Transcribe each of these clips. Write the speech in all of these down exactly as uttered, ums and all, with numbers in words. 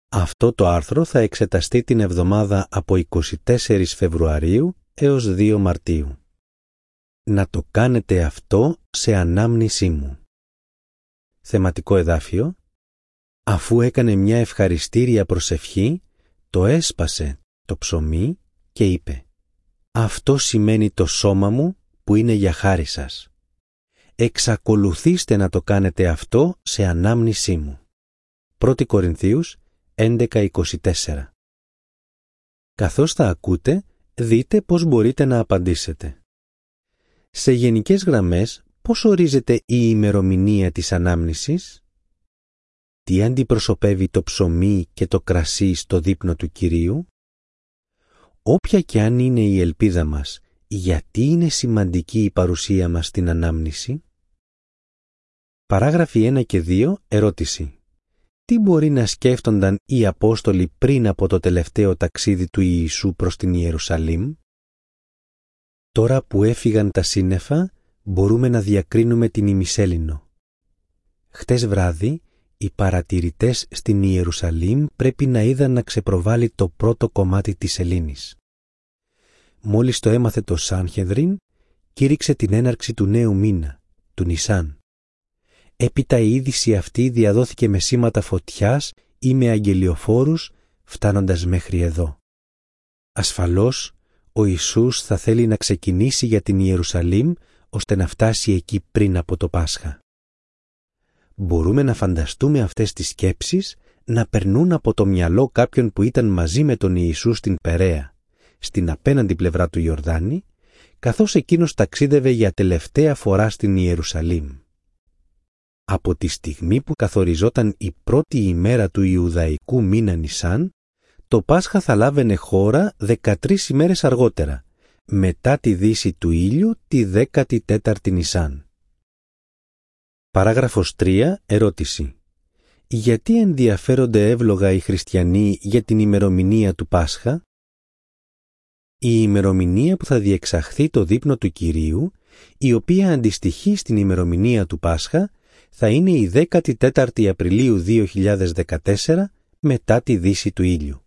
Αυτό το άρθρο θα εξεταστεί την εβδομάδα από εικοστή τέταρτη Φεβρουαρίου έως δύο Μαρτίου. Να το κάνετε αυτό σε ανάμνησή μου. Θεματικό εδάφιο. Αφού έκανε μια ευχαριστήρια προσευχή, το έσπασε το ψωμί και είπε: «Αυτό σημαίνει το σώμα μου που είναι για χάρη σας. Εξακολουθήστε να το κάνετε αυτό σε ανάμνησή μου». πρώτη Κορινθίους έντεκα είκοσι τέσσερα. Καθώς θα ακούτε, δείτε πώς μπορείτε να απαντήσετε. Σε γενικές γραμμές, πώς ορίζεται η ημερομηνία της ανάμνησης? Τι αντιπροσωπεύει το ψωμί και το κρασί στο δείπνο του Κυρίου? Όποια και αν είναι η ελπίδα μας, γιατί είναι σημαντική η παρουσία μας στην ανάμνηση? Παράγραφοι ένα και δύο, ερώτηση. Τι μπορεί να σκέφτονταν οι Απόστολοι πριν από το τελευταίο ταξίδι του Ιησού προς την Ιερουσαλήμ? Τώρα που έφυγαν τα σύννεφα, μπορούμε να διακρίνουμε την ημισέλινο. Χτες βράδυ, οι παρατηρητές στην Ιερουσαλήμ πρέπει να είδαν να ξεπροβάλλει το πρώτο κομμάτι της σελήνης. Μόλις το έμαθε το Σάνχεδριν, κήρυξε την έναρξη του νέου μήνα, του Νισάν. Έπειτα η είδηση αυτή διαδόθηκε με σήματα φωτιάς ή με αγγελιοφόρους, φτάνοντας μέχρι εδώ. Ασφαλώς, ο Ιησούς θα θέλει να ξεκινήσει για την Ιερουσαλήμ, ώστε να φτάσει εκεί πριν από το Πάσχα. Μπορούμε να φανταστούμε αυτές τις σκέψεις να περνούν από το μυαλό κάποιον που ήταν μαζί με τον Ιησού στην Περαία, στην απέναντι πλευρά του Ιορδάνη, καθώς εκείνος ταξίδευε για τελευταία φορά στην Ιερουσαλήμ. Από τη στιγμή που καθοριζόταν η πρώτη ημέρα του Ιουδαϊκού μήνα Νισάν, το Πάσχα θα λάβαινε χώρα δεκατρείς ημέρες αργότερα, μετά τη δύση του ήλιου τη δέκατη τέταρτη Νισάν. Παράγραφος τρία, ερώτηση. Γιατί ενδιαφέρονται εύλογα οι χριστιανοί για την ημερομηνία του Πάσχα? Η ημερομηνία που θα διεξαχθεί το δείπνο του Κυρίου, η οποία αντιστοιχεί στην ημερομηνία του Πάσχα, θα είναι η δέκατη τέταρτη Απριλίου δύο χιλιάδες δεκατέσσερα μετά τη δύση του ήλιου.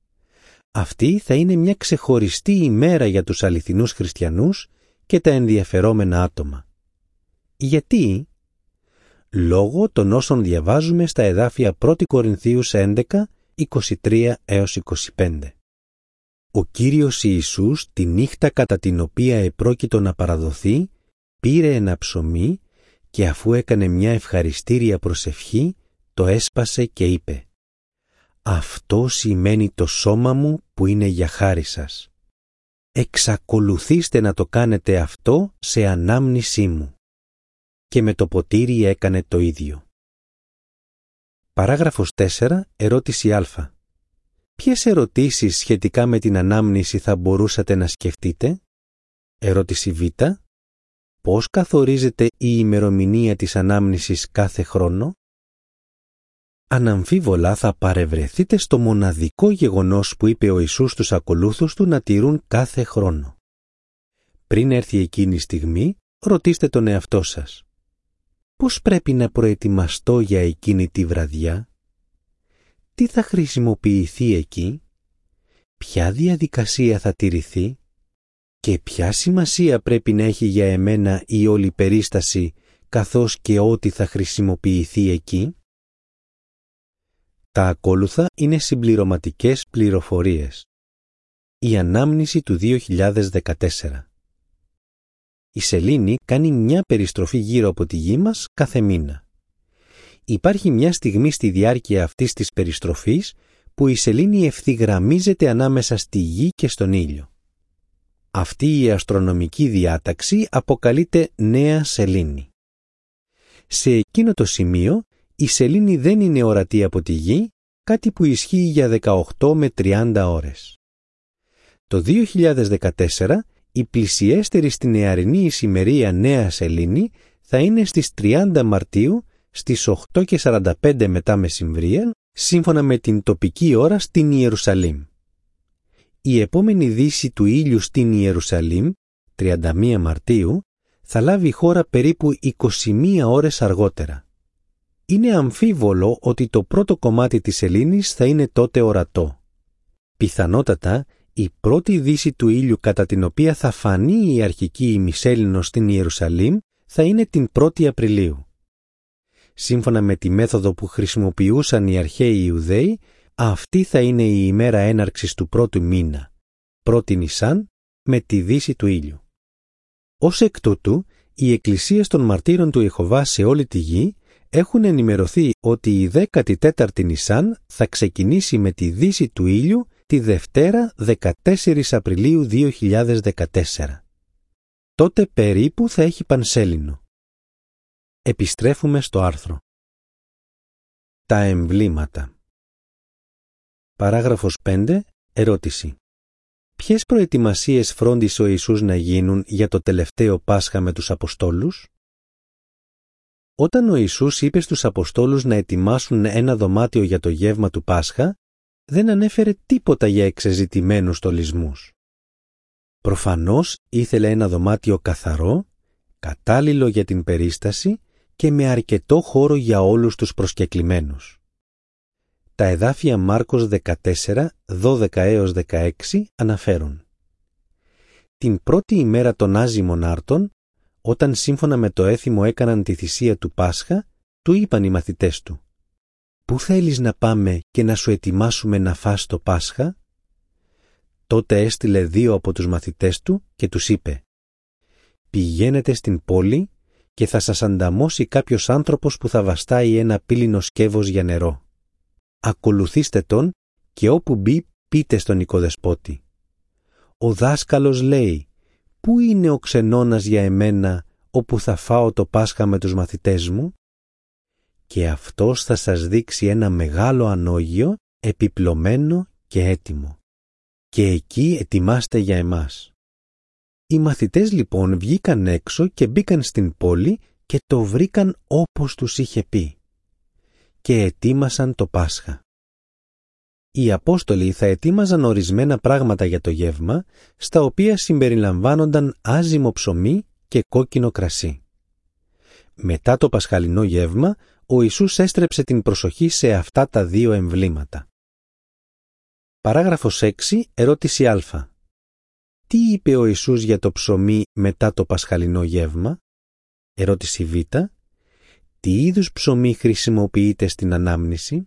Αυτή θα είναι μια ξεχωριστή ημέρα για τους αληθινούς χριστιανούς και τα ενδιαφερόμενα άτομα. Γιατί? Λόγω των όσων διαβάζουμε στα εδάφια πρώτη Κορινθίους έντεκα, είκοσι τρία έως είκοσι πέντε. Ο Κύριος Ιησούς τη νύχτα κατά την οποία επρόκειτο να παραδοθεί, πήρε ένα ψωμί και αφού έκανε μια ευχαριστήρια προσευχή, το έσπασε και είπε: «Αυτό σημαίνει το σώμα μου που είναι για χάρη σας. Εξακολουθήστε να το κάνετε αυτό σε ανάμνησή μου». Και με το ποτήρι έκανε το ίδιο. Παράγραφος τέσσερα, ερώτηση Α. Ποιες ερωτήσεις σχετικά με την ανάμνηση θα μπορούσατε να σκεφτείτε? Ερώτηση Β. Πώς καθορίζεται η ημερομηνία της ανάμνησης κάθε χρόνο? Αναμφίβολα θα παρευρεθείτε στο μοναδικό γεγονός που είπε ο Ιησούς στους ακολούθους του να τηρούν κάθε χρόνο. Πριν έρθει εκείνη η στιγμή, ρωτήστε τον εαυτό σας: πώς πρέπει να προετοιμαστώ για εκείνη τη βραδιά? Τι θα χρησιμοποιηθεί εκεί? Ποια διαδικασία θα τηρηθεί? Και ποια σημασία πρέπει να έχει για εμένα η όλη περίσταση, καθώς και ό,τι θα χρησιμοποιηθεί εκεί? Τα ακόλουθα είναι συμπληρωματικές πληροφορίες. Η ανάμνηση του δύο χιλιάδες δεκατέσσερα. Η σελήνη κάνει μια περιστροφή γύρω από τη γη μας κάθε μήνα. Υπάρχει μια στιγμή στη διάρκεια αυτής της περιστροφής που η σελήνη ευθυγραμμίζεται ανάμεσα στη γη και στον ήλιο. Αυτή η αστρονομική διάταξη αποκαλείται νέα σελήνη. Σε εκείνο το σημείο η σελήνη δεν είναι ορατή από τη γη, κάτι που ισχύει για δεκαοκτώ με τριάντα ώρες. Το δύο χιλιάδες δεκατέσσερα η πλησιέστερη στην νεαρινή ησημερία νέα σελήνη θα είναι στις τριάντα Μαρτίου στις οκτώ και σαράντα πέντε μετά μεσημβρία, σύμφωνα με την τοπική ώρα στην Ιερουσαλήμ. Η επόμενη δύση του ήλιου στην Ιερουσαλήμ, τριάντα μία Μαρτίου, θα λάβει χώρα περίπου είκοσι μία ώρες αργότερα. είναι αμφίβολο ότι το πρώτο κομμάτι της σελήνης θα είναι τότε ορατό. Πιθανότατα, η πρώτη δύση του ήλιου κατά την οποία θα φανεί η αρχική ημισέλινος στην Ιερουσαλήμ θα είναι την πρώτη Απριλίου. Σύμφωνα με τη μέθοδο που χρησιμοποιούσαν οι αρχαίοι Ιουδαίοι, αυτή θα είναι η ημέρα έναρξης του πρώτου μήνα, πρώτη Νισάν, με τη δύση του ήλιου. Ως εκ τούτου, οι εκκλησίες των μαρτύρων του Ιεχωβά σε όλη τη γη έχουν ενημερωθεί ότι η δέκατη τέταρτη Νισάν θα ξεκινήσει με τη δύση του ήλιου τη Δευτέρα δεκατέσσερις Απριλίου δύο χιλιάδες δεκατέσσερα. Τότε περίπου θα έχει πανσέλινο. Επιστρέφουμε στο άρθρο. Τα εμβλήματα. Παράγραφος πέντε. Ερώτηση. Ποιες προετοιμασίες φρόντισε ο Ιησούς να γίνουν για το τελευταίο Πάσχα με τους Αποστόλους? Όταν ο Ιησούς είπε στους Αποστόλους να ετοιμάσουν ένα δωμάτιο για το γεύμα του Πάσχα, δεν ανέφερε τίποτα για εξεζητημένους στολισμούς. Προφανώς ήθελε ένα δωμάτιο καθαρό, κατάλληλο για την περίσταση και με αρκετό χώρο για όλους τους προσκεκλημένους. Τα εδάφια Μάρκος δεκατέσσερα, δώδεκα έως δεκαέξι αναφέρουν. Την πρώτη ημέρα των άζυμων άρτων, όταν σύμφωνα με το έθιμο έκαναν τη θυσία του Πάσχα, του είπαν οι μαθητές του: «Πού θέλεις να πάμε και να σου ετοιμάσουμε να φας το Πάσχα?» Τότε έστειλε δύο από τους μαθητές του και τους είπε: «Πηγαίνετε στην πόλη και θα σας ανταμώσει κάποιος άνθρωπος που θα βαστάει ένα πύληνο σκεύος για νερό. Ακολουθήστε τον και όπου μπει πείτε στον οικοδεσπότη: Ο δάσκαλος λέει, πού είναι ο ξενώνας για εμένα όπου θα φάω το Πάσχα με τους μαθητές μου? Και αυτός θα σας δείξει ένα μεγάλο ανώγιο, επιπλωμένο και έτοιμο. Και εκεί ετοιμάστε για εμάς». Οι μαθητές λοιπόν βγήκαν έξω και μπήκαν στην πόλη και το βρήκαν όπως τους είχε πει. Και ετοίμασαν το Πάσχα. Οι Απόστολοι θα ετοίμαζαν ορισμένα πράγματα για το γεύμα, στα οποία συμπεριλαμβάνονταν άζυμο ψωμί και κόκκινο κρασί. Μετά το πασχαλινό γεύμα, ο Ιησούς έστρεψε την προσοχή σε αυτά τα δύο εμβλήματα. Παράγραφος έξι. Ερώτηση Α. Τι είπε ο Ιησούς για το ψωμί μετά το πασχαλινό γεύμα? Ερώτηση Β. Τι είδους ψωμί χρησιμοποιείται στην ανάμνηση?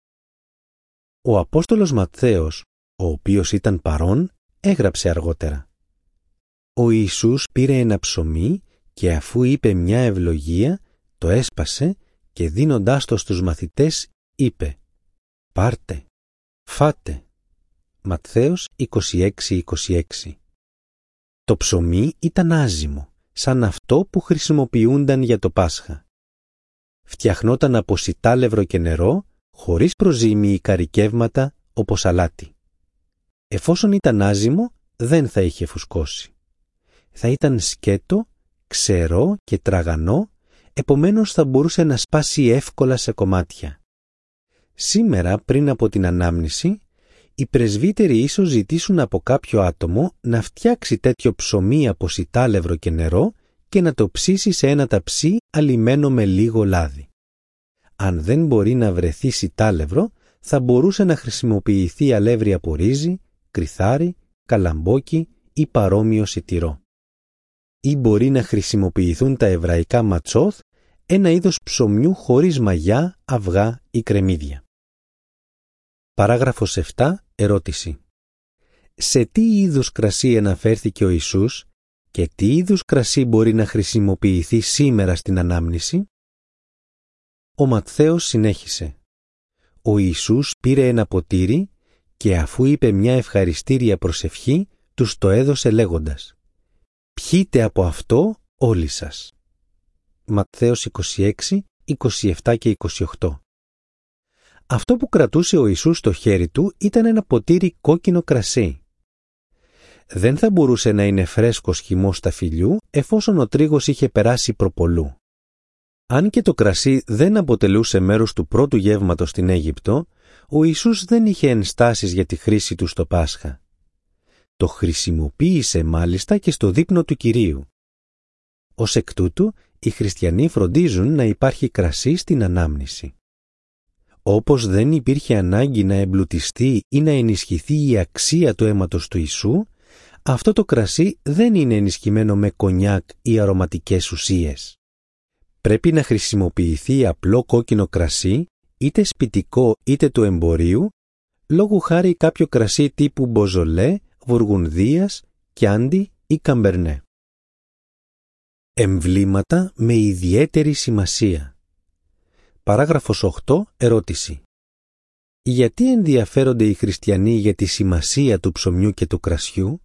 Ο Απόστολος Ματθαίος, ο οποίος ήταν παρών, έγραψε αργότερα: Ο Ιησούς πήρε ένα ψωμί και αφού είπε μια ευλογία, το έσπασε και δίνοντάς το στους μαθητές είπε: «Πάρτε, φάτε». Ματθαίος είκοσι έξι είκοσι έξι. Το ψωμί ήταν άζυμο, σαν αυτό που χρησιμοποιούνταν για το Πάσχα. Φτιαχνόταν από σιτάλευρο και νερό, χωρίς προζύμι ή καρικεύματα όπως αλάτι. Εφόσον ήταν άζυμο, δεν θα είχε φουσκώσει. Θα ήταν σκέτο, ξερό και τραγανό, επομένως θα μπορούσε να σπάσει εύκολα σε κομμάτια. Σήμερα, πριν από την ανάμνηση, οι πρεσβύτεροι ίσως ζητήσουν από κάποιο άτομο να φτιάξει τέτοιο ψωμί από σιτάλευρο και νερό και να το ψήσει σε ένα ταψί αλιμένο με λίγο λάδι. Αν δεν μπορεί να βρεθεί σιτάλευρο, θα μπορούσε να χρησιμοποιηθεί αλεύρι από ρύζι, κριθάρι, καλαμπόκι ή παρόμοιο σιτηρό. Ή μπορεί να χρησιμοποιηθούν τα εβραϊκά ματσόθ, ένα είδος ψωμιού χωρίς μαγιά, αυγά ή κρεμμύδια. Παράγραφος επτά. Ερώτηση. Σε τι είδους κρασί αναφέρθηκε ο Ιησούς και τι είδους κρασί μπορεί να χρησιμοποιηθεί σήμερα στην ανάμνηση? Ο Ματθαίος συνέχισε: Ο Ιησούς πήρε ένα ποτήρι και αφού είπε μια ευχαριστήρια προσευχή, τους το έδωσε λέγοντας: «Πιείτε από αυτό όλοι σας». Ματθαίος είκοσι έξι, είκοσι επτά και είκοσι οκτώ. Αυτό που κρατούσε ο Ιησούς στο χέρι του ήταν ένα ποτήρι κόκκινο κρασί. Δεν θα μπορούσε να είναι φρέσκος χυμός σταφυλιού εφόσον ο τρίγος είχε περάσει προπολού. Αν και το κρασί δεν αποτελούσε μέρος του πρώτου γεύματος στην Αίγυπτο, ο Ιησούς δεν είχε ενστάσεις για τη χρήση του στο Πάσχα. Το χρησιμοποίησε μάλιστα και στο δείπνο του Κυρίου. Ως εκ τούτου, οι χριστιανοί φροντίζουν να υπάρχει κρασί στην ανάμνηση. Όπως δεν υπήρχε ανάγκη να εμπλουτιστεί ή να ενισχυθεί η αξία του αίματος του Ιησού, αυτό το κρασί δεν είναι ενισχυμένο με κονιάκ ή αρωματικές ουσίες. Πρέπει να χρησιμοποιηθεί απλό κόκκινο κρασί, είτε σπιτικό είτε του εμπορίου, λόγου χάρη κάποιο κρασί τύπου μποζολέ, βουργουνδίας, κιάντι ή καμπερνέ. Εμβλήματα με ιδιαίτερη σημασία. Παράγραφος οκτώ. Ερώτηση. Γιατί ενδιαφέρονται οι χριστιανοί για τη σημασία του ψωμιού και του κρασιού?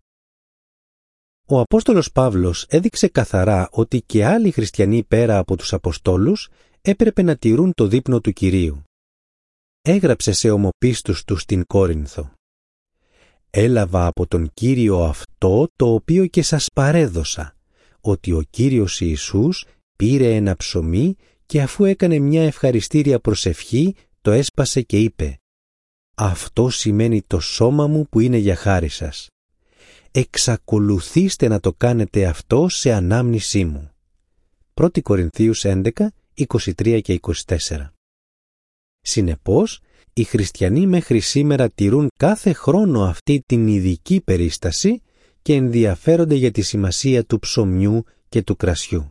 Ο Απόστολος Παύλος έδειξε καθαρά ότι και άλλοι χριστιανοί πέρα από τους Αποστόλους έπρεπε να τηρούν το δείπνο του Κυρίου. Έγραψε σε ομοπίστους του στην Κόρινθο: «Έλαβα από τον Κύριο αυτό το οποίο και σας παρέδωσα, ότι ο Κύριος Ιησούς πήρε ένα ψωμί και αφού έκανε μια ευχαριστήρια προσευχή, το έσπασε και είπε: αυτό σημαίνει το σώμα μου που είναι για χάρη σας. Εξακολουθήστε να το κάνετε αυτό σε ανάμνησή μου». πρώτη Κορινθίους έντεκα, είκοσι τρία και είκοσι τέσσερα. Συνεπώς, οι χριστιανοί μέχρι σήμερα τηρούν κάθε χρόνο αυτή την ειδική περίσταση και ενδιαφέρονται για τη σημασία του ψωμιού και του κρασιού.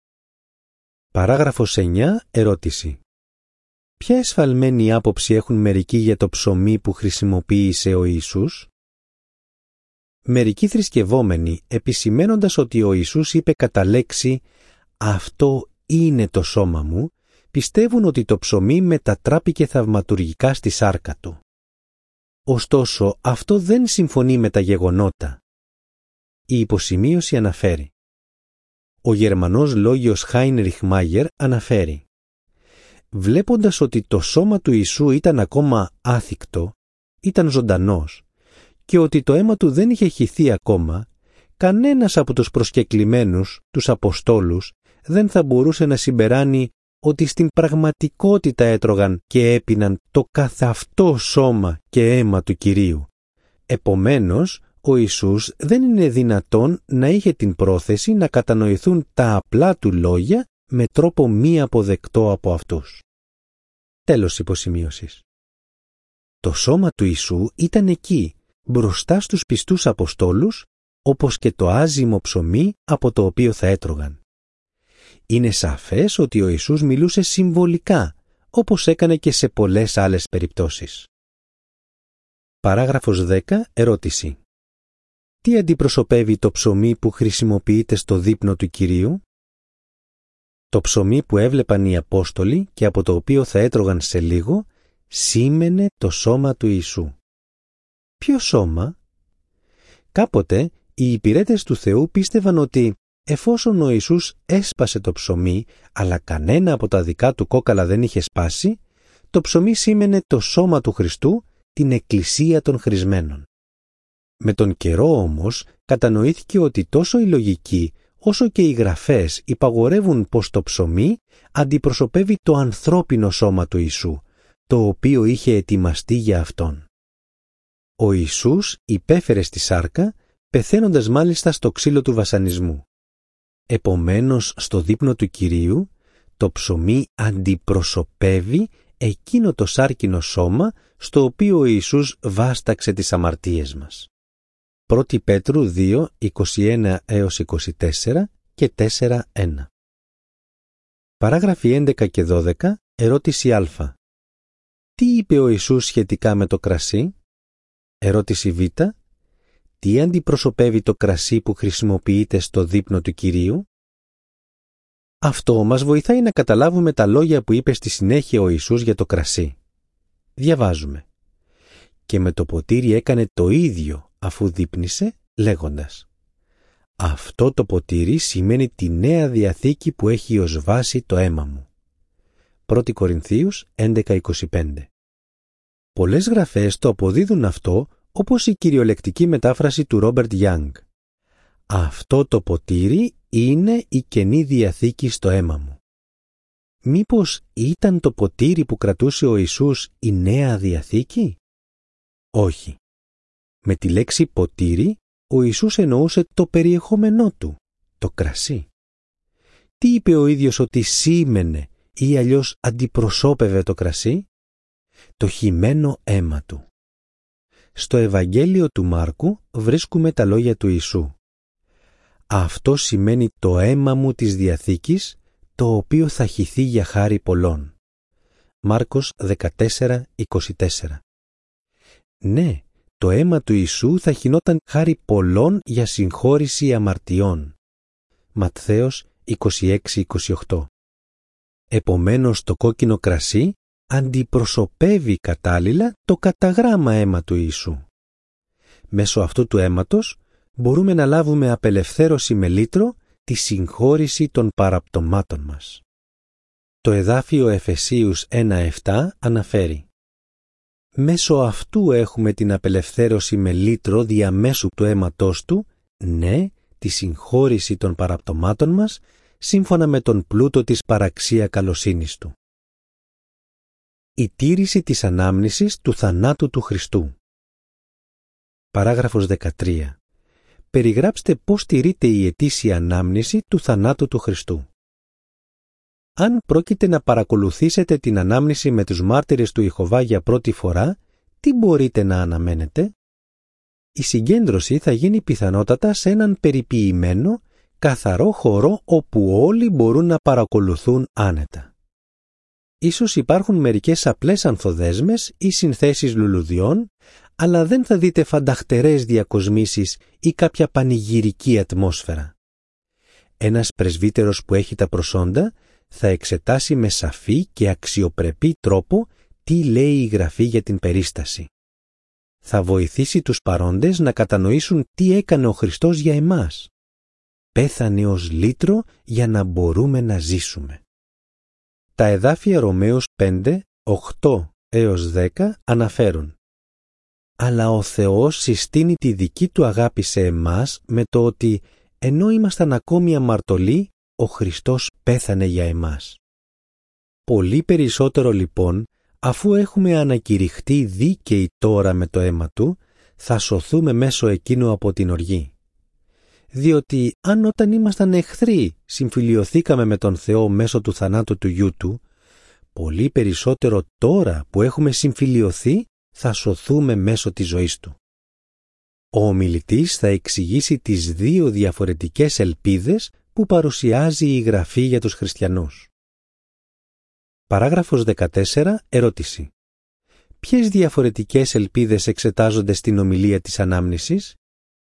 Παράγραφος εννιά. Ερώτηση. Ποια εσφαλμένη άποψη έχουν μερικοί για το ψωμί που χρησιμοποίησε ο Ιησούς? Μερικοί θρησκευόμενοι, επισημένοντας ότι ο Ιησούς είπε κατά λέξη «αυτό είναι το σώμα μου», πιστεύουν ότι το ψωμί μετατράπηκε θαυματουργικά στη σάρκα του. Ωστόσο, αυτό δεν συμφωνεί με τα γεγονότα. Η υποσημείωση αναφέρει. Ο Γερμανός λόγιος Χάινριχ Μάγερ αναφέρει: «Βλέποντας ότι το σώμα του Ιησού ήταν ακόμα άθικτο, ήταν ζωντανός, και ότι το αίμα του δεν είχε χυθεί ακόμα, κανένας από τους προσκεκλημένους, τους Αποστόλους, δεν θα μπορούσε να συμπεράνει ότι στην πραγματικότητα έτρωγαν και έπιναν το καθαυτό σώμα και αίμα του Κυρίου. Επομένως, ο Ιησούς δεν είναι δυνατόν να είχε την πρόθεση να κατανοηθούν τα απλά του λόγια με τρόπο μη αποδεκτό από αυτούς». Τέλος υποσημείωσης. Το σώμα του Ιησού ήταν εκεί, μπροστά στους πιστούς Αποστόλους, όπως και το άζυμο ψωμί από το οποίο θα έτρωγαν. Είναι σαφές ότι ο Ιησούς μιλούσε συμβολικά, όπως έκανε και σε πολλές άλλες περιπτώσεις. Παράγραφος δέκα. Ερώτηση. Τι αντιπροσωπεύει το ψωμί που χρησιμοποιείται στο δείπνο του Κυρίου? Το ψωμί που έβλεπαν οι Απόστολοι και από το οποίο θα έτρωγαν σε λίγο, σήμαινε το σώμα του Ιησού. Ποιο σώμα? Κάποτε οι υπηρέτες του Θεού πίστευαν ότι εφόσον ο Ιησούς έσπασε το ψωμί, αλλά κανένα από τα δικά του κόκαλα δεν είχε σπάσει, το ψωμί σήμαινε το σώμα του Χριστού, την Εκκλησία των Χρυσμένων. Με τον καιρό όμως κατανοήθηκε ότι τόσο η λογική όσο και οι γραφές υπαγορεύουν πως το ψωμί αντιπροσωπεύει το ανθρώπινο σώμα του Ιησού, το οποίο είχε ετοιμαστεί για Αυτόν. Ο Ιησούς υπέφερε στη σάρκα, πεθαίνοντας μάλιστα στο ξύλο του βασανισμού. Επομένως, στο δείπνο του Κυρίου, το ψωμί αντιπροσωπεύει εκείνο το σάρκινο σώμα στο οποίο ο Ιησούς βάσταξε τις αμαρτίες μας. πρώτη Πέτρου δύο, είκοσι ένα έως είκοσι τέσσερα και τέσσερα ένα. Παράγραφοι έντεκα και δώδεκα. Ερώτηση Α. Τι είπε ο Ιησούς σχετικά με το κρασί? Ερώτηση Β. Τι αντιπροσωπεύει το κρασί που χρησιμοποιείται στο δείπνο του Κυρίου? Αυτό μας βοηθάει να καταλάβουμε τα λόγια που είπε στη συνέχεια ο Ιησούς για το κρασί. Διαβάζουμε. Και με το ποτήρι έκανε το ίδιο αφού δείπνησε, λέγοντας: αυτό το ποτήρι σημαίνει τη νέα διαθήκη που έχει ως βάση το αίμα μου. πρώτη Κορινθίους έντεκα είκοσι πέντε. Πολλές γραφές το αποδίδουν αυτό, όπως η κυριολεκτική μετάφραση του Ρόμπερτ Γιάνγκ. Αυτό το ποτήρι είναι η καινή διαθήκη στο αίμα μου. Μήπως ήταν το ποτήρι που κρατούσε ο Ιησούς η νέα διαθήκη? Όχι. Με τη λέξη ποτήρι, ο Ιησούς εννοούσε το περιεχόμενό του, το κρασί. τι είπε ο ίδιος ότι σήμαινε ή αλλιώς αντιπροσώπευε το κρασί? Το χυμένο αίμα του. Στο Ευαγγέλιο του Μάρκου βρίσκουμε τα λόγια του Ιησού. Αυτό σημαίνει το αίμα μου της Διαθήκης, το οποίο θα χυθεί για χάρη πολλών. Μάρκος δεκατέσσερα είκοσι τέσσερα. Ναι, το αίμα του Ιησού θα χυνόταν χάρη πολλών για συγχώρηση αμαρτιών. Ματθαίος είκοσι έξι είκοσι οκτώ. Επομένως το κόκκινο κρασί αντιπροσωπεύει κατάλληλα το καταγράμμα αίμα του Ιησού. Μέσω αυτού του αίματος μπορούμε να λάβουμε απελευθέρωση με λύτρο τη συγχώρηση των παραπτωμάτων μας. Το εδάφιο Εφεσίους ένα επτά αναφέρει: «Μέσω αυτού έχουμε την απελευθέρωση με λύτρο διαμέσου του αίματός του, ναι, τη συγχώρηση των παραπτωμάτων μας, σύμφωνα με τον πλούτο της παραξία καλοσύνης του». Η τήρηση της ανάμνησης του θανάτου του Χριστού. Παράγραφος δεκατρία. Περιγράψτε πώς τηρείται η ετήσια ανάμνηση του θανάτου του Χριστού. Αν πρόκειται να παρακολουθήσετε την ανάμνηση με τους μάρτυρες του Ιεχωβά για πρώτη φορά, τι μπορείτε να αναμένετε? Η συγκέντρωση θα γίνει πιθανότατα σε έναν περιποιημένο, καθαρό χώρο όπου όλοι μπορούν να παρακολουθούν άνετα. Ίσως υπάρχουν μερικές απλές ανθοδέσμες ή συνθέσεις λουλουδιών, αλλά δεν θα δείτε φανταχτερές διακοσμήσεις ή κάποια πανηγυρική ατμόσφαιρα. Ένας πρεσβύτερος που έχει τα προσόντα θα εξετάσει με σαφή και αξιοπρεπή τρόπο τι λέει η Γραφή για την περίσταση. Θα βοηθήσει τους παρόντες να κατανοήσουν τι έκανε ο Χριστός για εμάς. Πέθανε ως λύτρο για να μπορούμε να ζήσουμε. Τα εδάφια Ρωμαίους πέντε, οκτώ έως δέκα αναφέρουν: «Αλλά ο Θεός συστήνει τη δική του αγάπη σε εμάς με το ότι, ενώ ήμασταν ακόμη αμαρτωλοί, ο Χριστός πέθανε για εμάς». Πολύ περισσότερο λοιπόν, αφού έχουμε ανακηρυχτεί δίκαιοι τώρα με το αίμα του, θα σωθούμε μέσω εκείνου από την οργή. Διότι αν όταν ήμασταν εχθροί συμφιλιωθήκαμε με τον Θεό μέσω του θανάτου του Γιού Του, πολύ περισσότερο τώρα που έχουμε συμφιλιωθεί θα σωθούμε μέσω της ζωής Του. Ο ομιλητής θα εξηγήσει τις δύο διαφορετικές ελπίδες που παρουσιάζει η Γραφή για τους χριστιανούς. Παράγραφος δεκατέσσερα. Ερώτηση. Ποιες διαφορετικές ελπίδες εξετάζονται στην ομιλία της ανάμνησης?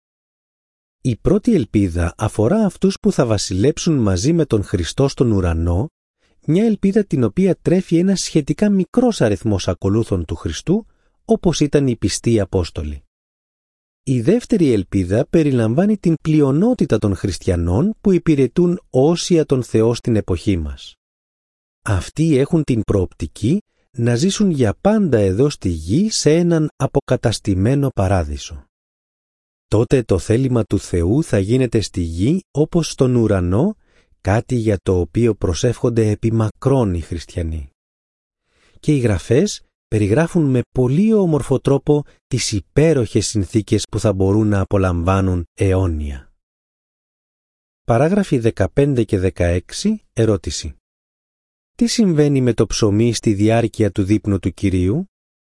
Η πρώτη ελπίδα αφορά αυτούς που θα βασιλέψουν μαζί με τον Χριστό στον ουρανό, μια ελπίδα την οποία τρέφει ένας σχετικά μικρός αριθμός ακολούθων του Χριστού, όπως ήταν οι πιστοί Απόστολοι. Η δεύτερη ελπίδα περιλαμβάνει την πλειονότητα των χριστιανών που υπηρετούν όσια τον Θεό στην εποχή μας. Αυτοί έχουν την προοπτική να ζήσουν για πάντα εδώ στη γη σε έναν αποκαταστημένο παράδεισο. Τότε το θέλημα του Θεού θα γίνεται στη γη όπως στον ουρανό, κάτι για το οποίο προσεύχονται επί μακρόν οι χριστιανοί. Και οι Γραφές περιγράφουν με πολύ όμορφο τρόπο τις υπέροχες συνθήκες που θα μπορούν να απολαμβάνουν αιώνια. Παράγραφοι δεκαπέντε και δεκαέξι. Ερώτηση. Τι συμβαίνει με το ψωμί στη διάρκεια του δείπνου του Κυρίου?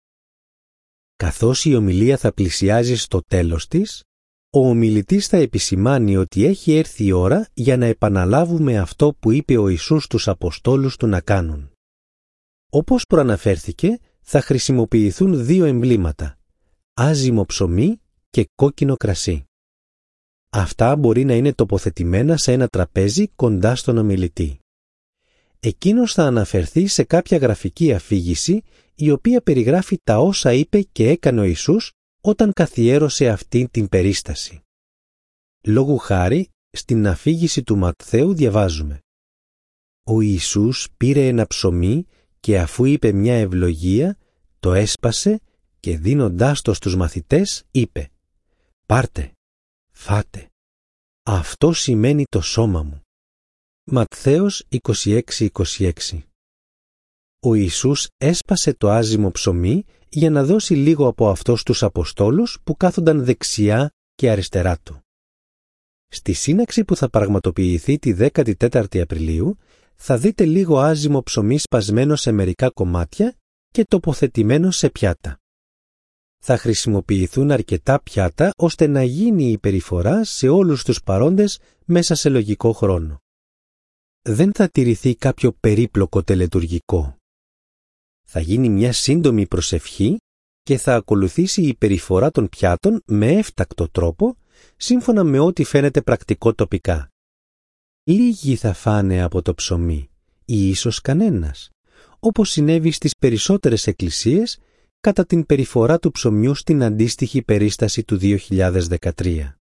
Καθώς η ομιλία θα πλησιάζει στο τέλος της, ο ομιλητής θα επισημάνει ότι έχει έρθει η ώρα για να επαναλάβουμε αυτό που είπε ο Ιησούς στους Αποστόλους του να κάνουν. Όπως προαναφέρθηκε, θα χρησιμοποιηθούν δύο εμβλήματα, άζυμο ψωμί και κόκκινο κρασί. Αυτά μπορεί να είναι τοποθετημένα σε ένα τραπέζι κοντά στον ομιλητή. Εκείνος θα αναφερθεί σε κάποια γραφική αφήγηση η οποία περιγράφει τα όσα είπε και έκανε ο Ιησούς όταν καθιέρωσε αυτή την περίσταση. Λόγου χάρη, στην αφήγηση του Ματθαίου διαβάζουμε: «Ο Ιησούς πήρε ένα ψωμί και αφού είπε μια ευλογία, το έσπασε και δίνοντάς το στους μαθητές είπε: «Πάρτε, φάτε. Αυτό σημαίνει το σώμα μου». Ματθαίος είκοσι έξι είκοσι έξι. Ο Ιησούς έσπασε το άζυμο ψωμί για να δώσει λίγο από αυτό στους Αποστόλους που κάθονταν δεξιά και αριστερά του. Στη σύναξη που θα πραγματοποιηθεί τη δέκατη τέταρτη Απριλίου θα δείτε λίγο άζυμο ψωμί σπασμένο σε μερικά κομμάτια και τοποθετημένο σε πιάτα. Θα χρησιμοποιηθούν αρκετά πιάτα ώστε να γίνει η περιφορά σε όλους τους παρόντες μέσα σε λογικό χρόνο. Δεν θα τηρηθεί κάποιο περίπλοκο τελετουργικό. Θα γίνει μια σύντομη προσευχή και θα ακολουθήσει η περιφορά των πιάτων με έφτακτο τρόπο, σύμφωνα με ό,τι φαίνεται πρακτικό τοπικά. Λίγοι θα φάνε από το ψωμί ή ίσως κανένας, όπως συνέβη στις περισσότερες εκκλησίες κατά την περιφορά του ψωμιού στην αντίστοιχη περίσταση του δύο χιλιάδες δεκατρία.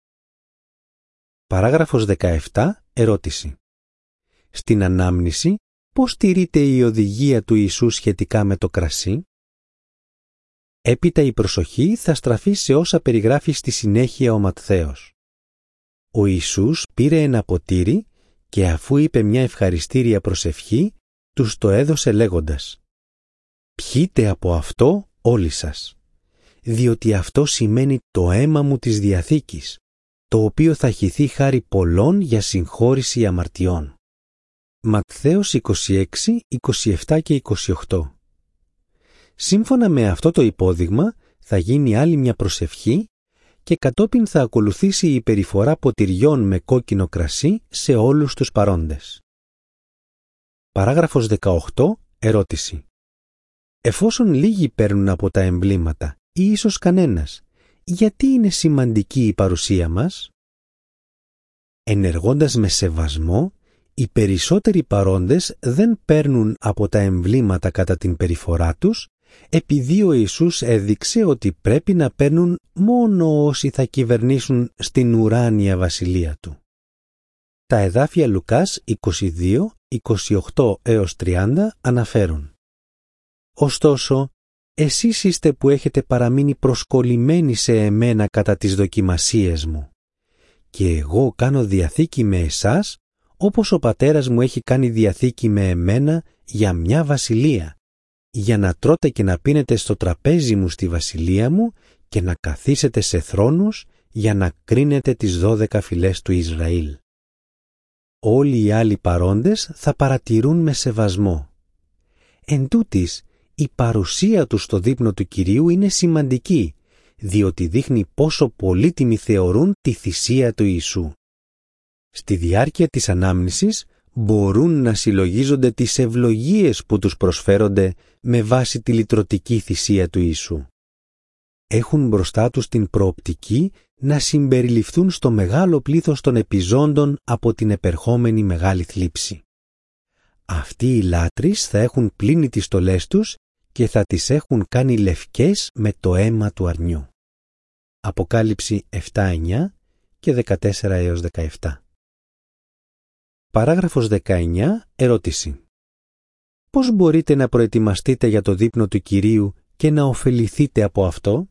Παράγραφος δεκαεπτά. Ερώτηση. Στην ανάμνηση, πώς τηρείται η οδηγία του Ιησού σχετικά με το κρασί? Έπειτα η προσοχή θα στραφεί σε όσα περιγράφει στη συνέχεια ο Ματθαίος. Ο Ιησούς πήρε ένα ποτήρι και αφού είπε μια ευχαριστήρια προσευχή, τους το έδωσε λέγοντας: «Πιείτε από αυτό όλοι σας, διότι αυτό σημαίνει το αίμα μου της Διαθήκης, το οποίο θα χυθεί χάρη πολλών για συγχώρηση αμαρτιών». Ματθαίος είκοσι έξι, είκοσι επτά και είκοσι οκτώ. Σύμφωνα με αυτό το υπόδειγμα θα γίνει άλλη μια προσευχή και κατόπιν θα ακολουθήσει η περιφορά ποτηριών με κόκκινο κρασί σε όλους τους παρόντες. Παράγραφος δεκαοκτώ. Ερώτηση. Εφόσον λίγοι παίρνουν από τα εμβλήματα ή ίσως κανένας, γιατί είναι σημαντική η παρουσία μας? Ενεργώντας με σεβασμό, οι περισσότεροι παρόντες δεν παίρνουν από τα εμβλήματα κατά την περιφορά τους, επειδή ο Ιησούς έδειξε ότι πρέπει να παίρνουν μόνο όσοι θα κυβερνήσουν στην ουράνια βασιλεία Του. Τα εδάφια Λουκάς είκοσι δύο, είκοσι οκτώ έως τριάντα αναφέρουν: «Ωστόσο, εσείς είστε που έχετε παραμείνει προσκολλημένοι σε εμένα κατά τις δοκιμασίες μου. Και εγώ κάνω διαθήκη με εσάς, όπως ο πατέρας μου έχει κάνει διαθήκη με εμένα για μια βασιλεία, για να τρώτε και να πίνετε στο τραπέζι μου στη βασιλεία μου και να καθίσετε σε θρόνους για να κρίνετε τις δώδεκα φυλές του Ισραήλ». Όλοι οι άλλοι παρόντες θα παρατηρούν με σεβασμό. Εν τούτοις, η παρουσία του στο δείπνο του Κυρίου είναι σημαντική, διότι δείχνει πόσο πολύτιμη θεωρούν τη θυσία του Ιησού. Στη διάρκεια της ανάμνησης μπορούν να συλλογίζονται τις ευλογίες που τους προσφέρονται με βάση τη λυτρωτική θυσία του Ιησού. Έχουν μπροστά τους την προοπτική να συμπεριληφθούν στο μεγάλο πλήθος των επιζώντων από την επερχόμενη μεγάλη θλίψη. Αυτοί οι λάτρεις θα έχουν πλύνει τις στολές τους και θα τις έχουν κάνει λευκές με το αίμα του αρνιού. Αποκάλυψη επτά εννιά και δεκατέσσερα έως δεκαεπτά. Παράγραφος δεκαεννιά. Ερώτηση. Πώς μπορείτε να προετοιμαστείτε για το δείπνο του Κυρίου και να ωφεληθείτε από αυτό?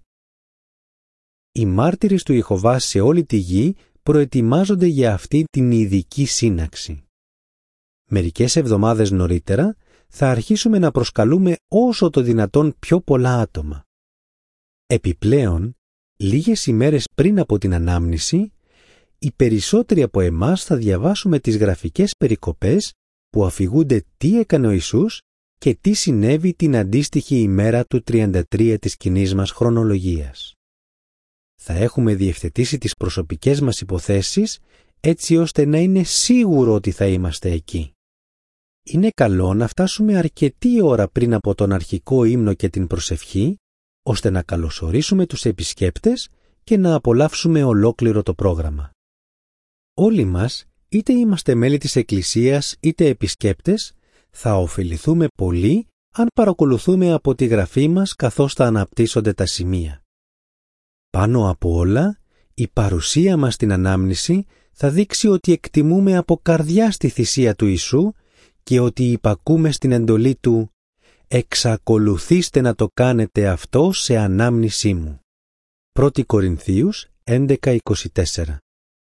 Οι μάρτυρες του Ιεχωβά σε όλη τη γη προετοιμάζονται για αυτή την ειδική σύναξη. Μερικές εβδομάδες νωρίτερα θα αρχίσουμε να προσκαλούμε όσο το δυνατόν πιο πολλά άτομα. Επιπλέον, λίγες ημέρες πριν από την ανάμνηση, οι περισσότεροι από εμάς θα διαβάσουμε τις γραφικές περικοπές που αφηγούνται τι έκανε ο Ιησούς και τι συνέβη την αντίστοιχη ημέρα του τριάντα τρία της κοινής μας χρονολογίας. Θα έχουμε διευθετήσει τις προσωπικές μας υποθέσεις έτσι ώστε να είναι σίγουρο ότι θα είμαστε εκεί. Είναι καλό να φτάσουμε αρκετή ώρα πριν από τον αρχικό ύμνο και την προσευχή, ώστε να καλωσορίσουμε τους επισκέπτες και να απολαύσουμε ολόκληρο το πρόγραμμα. Όλοι μας, είτε είμαστε μέλη της Εκκλησίας είτε επισκέπτες, θα ωφεληθούμε πολύ αν παρακολουθούμε από τη γραφή μας καθώς θα αναπτύσσονται τα σημεία. Πάνω απ' όλα, η παρουσία μας στην ανάμνηση θα δείξει ότι εκτιμούμε από καρδιά στη θυσία του Ιησού και ότι υπακούμε στην εντολή του «Εξακολουθήστε να το κάνετε αυτό σε ανάμνησή μου». πρώτη Κορινθίους έντεκα είκοσι τέσσερα.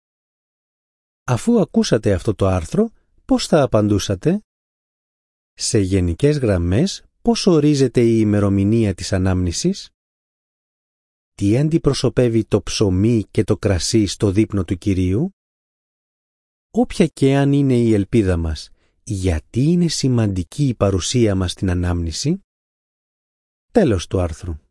Αφού ακούσατε αυτό το άρθρο, πώς θα απαντούσατε? Σε γενικές γραμμές, πώς ορίζεται η ημερομηνία της ανάμνησης? Τι αντιπροσωπεύει το ψωμί και το κρασί στο δείπνο του Κυρίου? όποια και αν είναι η ελπίδα μας, γιατί είναι σημαντική η παρουσία μας στην ανάμνηση? Τέλος του άρθρου.